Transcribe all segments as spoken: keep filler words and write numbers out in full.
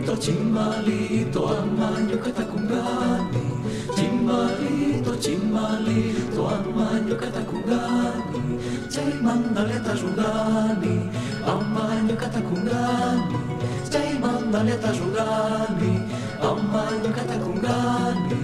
Chimbalito, amaño catacungani, chimbalito, chimbalito, amaño catacungani, chay mandaleta jugani, amaño catacungani, chay mandaleta jugani, amaño catacungani.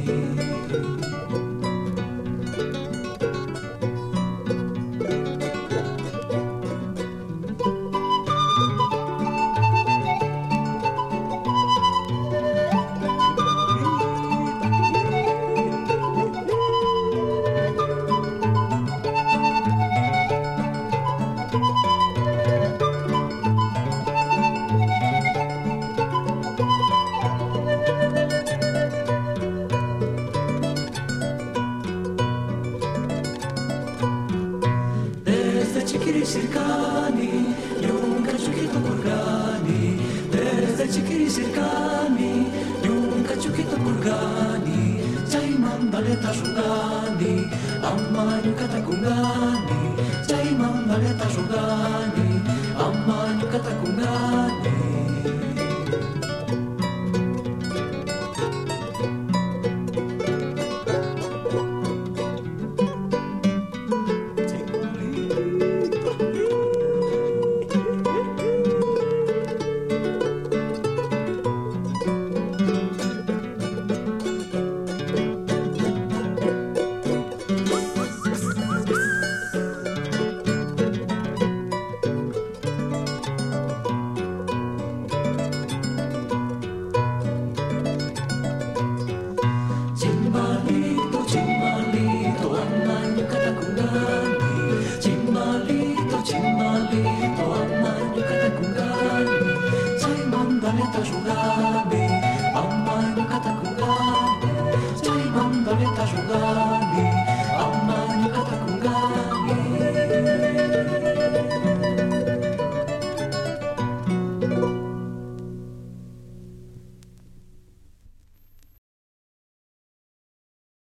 Chiquiricircani, nunca chiquito purgani, desde Chiquiricircani, nunca chiquito purgani, chay mandaleta jugani, amaño catacungani, chay mandaleta jugani, amaño catacungani.